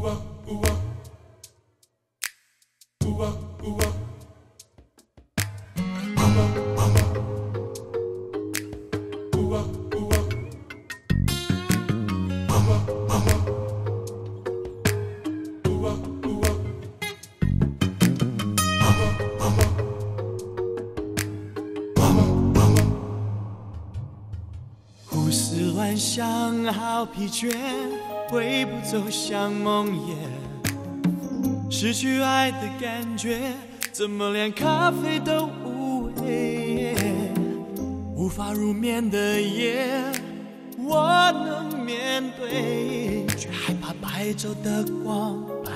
胡思乱想，好疲倦，会不走向梦魇。失去爱的感觉，怎么连咖啡都无味？无法入眠的夜，我能面对，却害怕白昼的光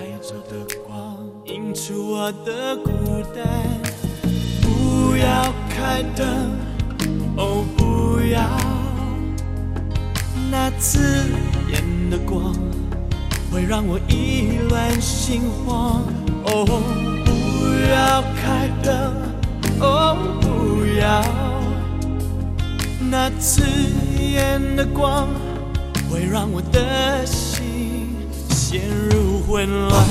映出我的孤单。不要开灯，哦，不要那刺眼的光，会让我意乱心慌。哦，不要开灯，哦，不要那刺眼的光，会让我的心陷入混乱。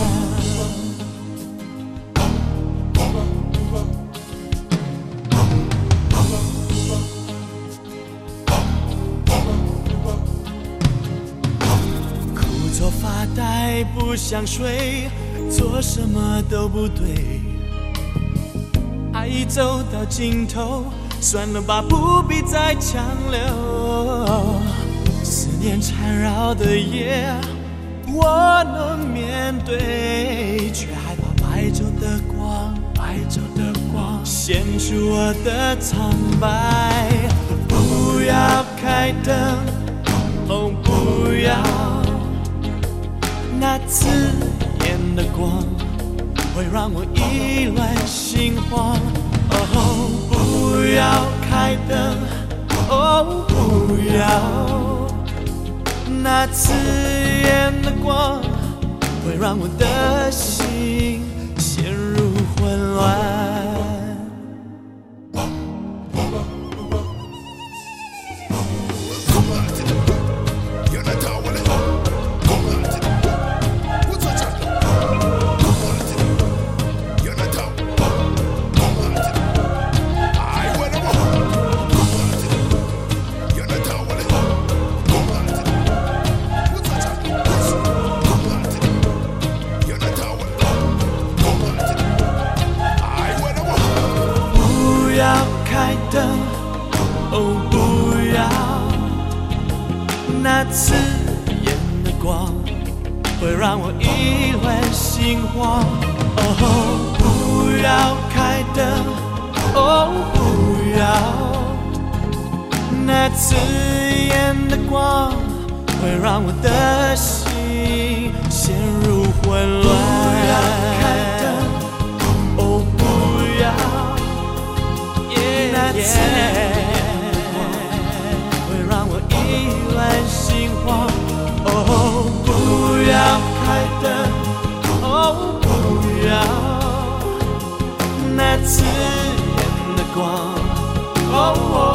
发呆不想睡，做什么都不对。爱已走到尽头，算了吧，不必再强留。思念缠绕的夜，我能面对，却害怕白昼的光显出我的苍白。不要开灯，哦，不要那刺眼的光，会让我意乱心慌。哦，不要开灯，哦，不要那刺眼的光，会让我的心陷入混乱。开灯，哦，不要那刺眼的光，会让我意乱心慌。哦，不要开灯，哦，不要那刺眼的光，会让我的心陷入混乱。不要开灯，哦，不要那刺会让我意乱心慌。哦，不要开灯，哦，不要那刺眼的光。哦。